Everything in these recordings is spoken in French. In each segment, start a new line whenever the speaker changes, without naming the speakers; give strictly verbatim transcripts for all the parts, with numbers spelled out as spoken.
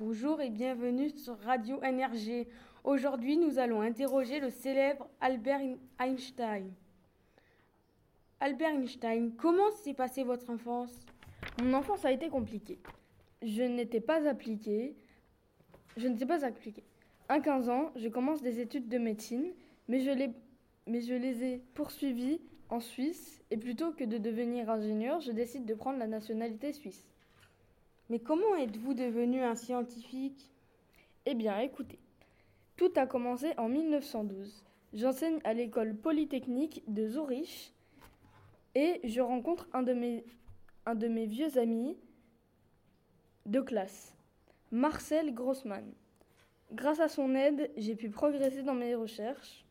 Bonjour et bienvenue sur Radio N R G. Aujourd'hui, nous allons interroger le célèbre Albert Einstein. Albert Einstein, comment s'est passée votre enfance?
Mon enfance a été compliquée. Je n'étais pas appliquée. Je ne sais pas appliquer. À quinze ans, je commence des études de médecine, mais je les, mais je les ai poursuivies en Suisse et plutôt que de devenir ingénieur, je décide de prendre la nationalité suisse.
Mais comment êtes-vous devenu un scientifique?
Eh bien, écoutez, tout a commencé en mille neuf cent douze. J'enseigne à l'école polytechnique de Zurich et je rencontre un de mes, un de mes vieux amis de classe, Marcel Grossman. Grâce à son aide, j'ai pu progresser dans mes recherches.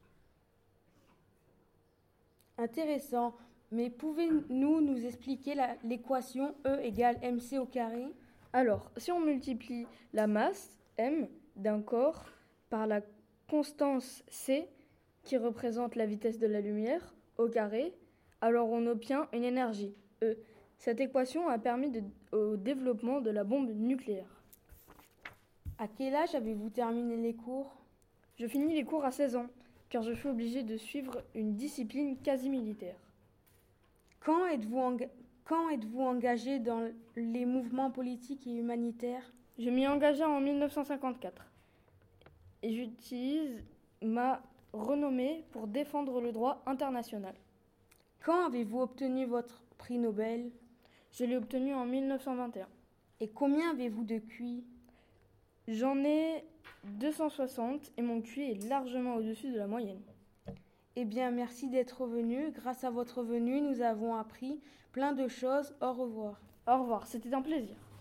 Intéressant, mais pouvez-vous nous expliquer la, l'équation E égale mc au carré?
Alors, si on multiplie la masse, m, d'un corps par la constance c, qui représente la vitesse de la lumière, au carré, alors on obtient une énergie, E. Cette équation a permis de, au développement de la bombe nucléaire.
À quel âge avez-vous terminé les cours?
Je finis les cours à seize ans, car je suis obligé de suivre une discipline quasi militaire.
Quand êtes-vous, enga- quand êtes-vous engagé dans les mouvements politiques et humanitaires?
Je m'y engagea en mille neuf cent cinquante-quatre et j'utilise ma renommée pour défendre le droit international.
Quand avez-vous obtenu votre prix Nobel?
Je l'ai obtenu en mille neuf cent vingt et un.
Et combien avez-vous de Q I?
J'en ai deux cent soixante et mon Q I est largement au-dessus de la moyenne.
Eh bien, merci d'être venu. Grâce à votre venue, nous avons appris plein de choses. Au revoir.
Au revoir, c'était un plaisir.